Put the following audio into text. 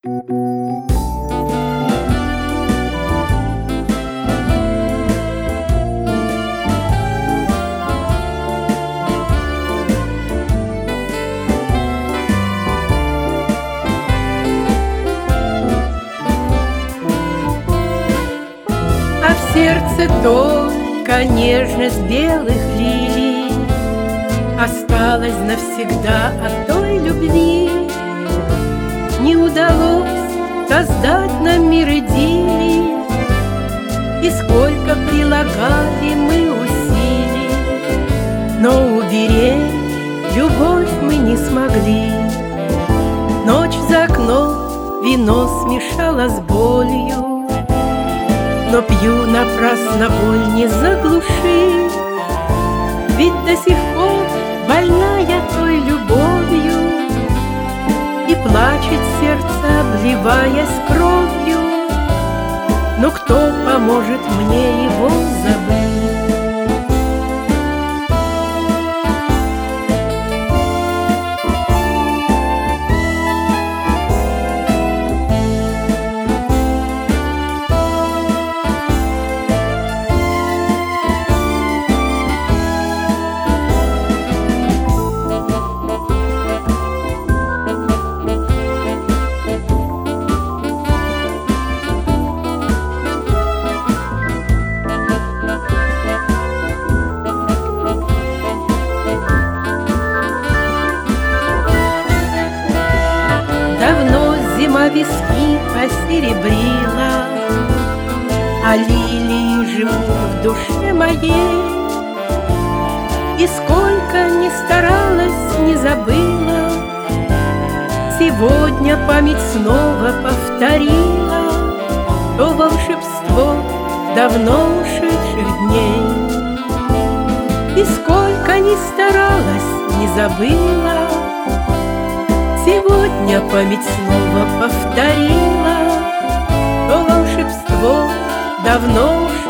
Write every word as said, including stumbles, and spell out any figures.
А в сердце только нежность белых лилий осталась навсегда от той любви. Не удалось создать нам мир идиллии, и сколько прилагали мы усилий, но уберечь любовь мы не смогли. Ночь за окном вино смешало с болью, но пью напрасно, боль не заглушить. Ведь до сих пор больна я той любовью, и плачет сердце, обливаясь кровью. Но кто поможет мне его забыть? Давно зима виски посеребрила, а лилии живут в душе моей. И сколько ни старалась, не забыла, сегодня память снова повторила то волшебство давно ушедших дней. И сколько ни старалась, не забыла, сегодня память снова повторила то волшебство давно уж